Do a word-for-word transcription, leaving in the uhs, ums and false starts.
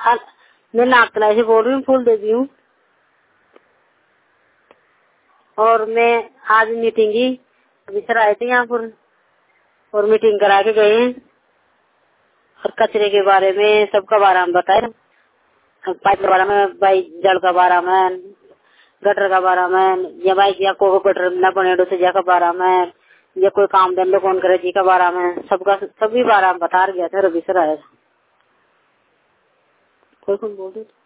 हाँ, मैं नागतलाई से बोल रही हूँ, फूल देवी हूँ। और मैं आज मीटिंग की अभी सर आए थे यहाँ पर और मीटिंग करा के गए हैं और कचरे के बारे में सबका बारे में बताए, पाइप के बारे में, भाई जल का बारे में, गटर का बारे में, या भाई या को गटर न बने तो से का बारे में, या कोई काम धंधो कौन करे जी का बारे में, सबका सभी बारे में बता गया था। रवि सर आया था। कोई कौन बोल रही